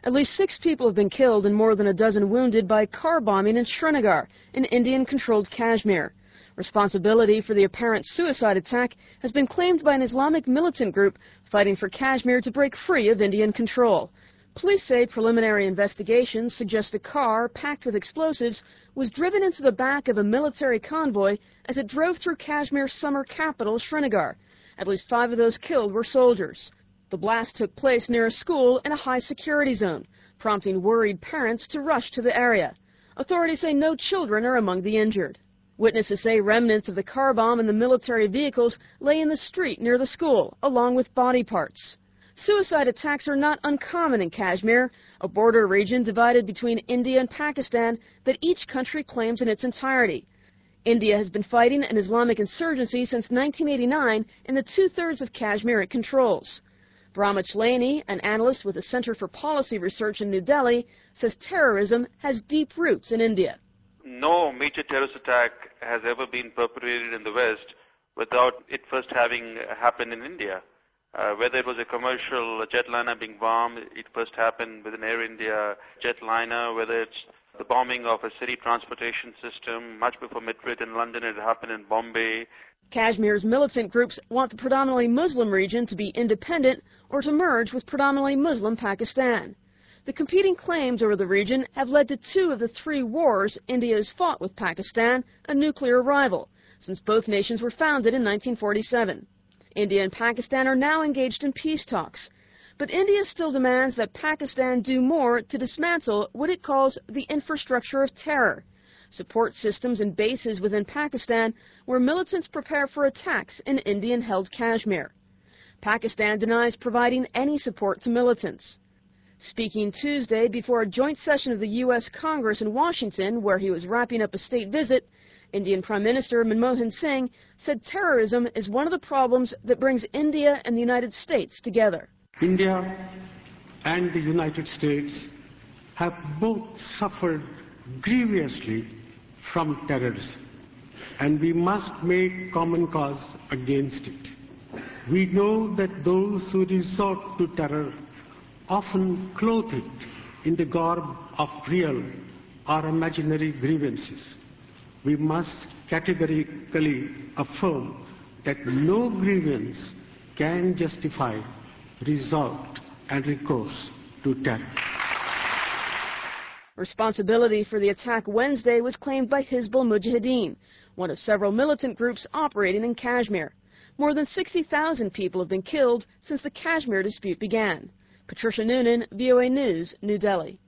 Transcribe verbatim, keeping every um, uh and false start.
At least six people have been killed and more than a dozen wounded by car bombing in Srinagar, in Indian-controlled Kashmir. Responsibility for the apparent suicide attack has been claimed by an Islamic militant group fighting for Kashmir to break free of Indian control. Police say preliminary investigations suggest a car packed with explosives was driven into the back of a military convoy as it drove through Kashmir's summer capital, Srinagar. At least five of those killed were soldiers. The blast took place near a school in a high-security zone, prompting worried parents to rush to the area. Authorities say no children are among the injured. Witnesses say remnants of the car bomb and the military vehicles lay in the street near the school, along with body parts. Suicide attacks are not uncommon in Kashmir, a border region divided between India and Pakistan that each country claims in its entirety. India has been fighting an Islamic insurgency since nineteen eighty-nine in the two-thirds of Kashmir it controls. Brahma Chelani, an analyst with the Center for Policy Research in New Delhi, says terrorism has deep roots in India. No major terrorist attack has ever been perpetrated in the West without it first having happened in India. Uh, whether it was a commercial jetliner being bombed, it first happened with an Air India jetliner. Whether it's the bombing of a city transportation system, much before Madrid in London, it happened in Bombay. Kashmir's militant groups want the predominantly Muslim region to be independent or to merge with predominantly Muslim Pakistan. The competing claims over the region have led to two of the three wars India has fought with Pakistan, a nuclear rival, since both nations were founded in nineteen forty-seven. India and Pakistan are now engaged in peace talks, but India still demands that Pakistan do more to dismantle what it calls the infrastructure of terror, support systems and bases within Pakistan where militants prepare for attacks in Indian-held Kashmir. Pakistan denies providing any support to militants. Speaking Tuesday before a joint session of the U S Congress in Washington, where he was wrapping up a state visit, Indian Prime Minister Manmohan Singh said terrorism is one of the problems that brings India and the United States together. India and the United States have both suffered grievously from terrorism, and we must make common cause against it. We know that those who resort to terror often clothe it in the garb of real or imaginary grievances. We must categorically affirm that no grievance can justify resort and recourse to terror. Responsibility for the attack Wednesday was claimed by Hizbul Mujahideen, one of several militant groups operating in Kashmir. More than sixty thousand people have been killed since the Kashmir dispute began. Patricia Noonan, V O A News, New Delhi.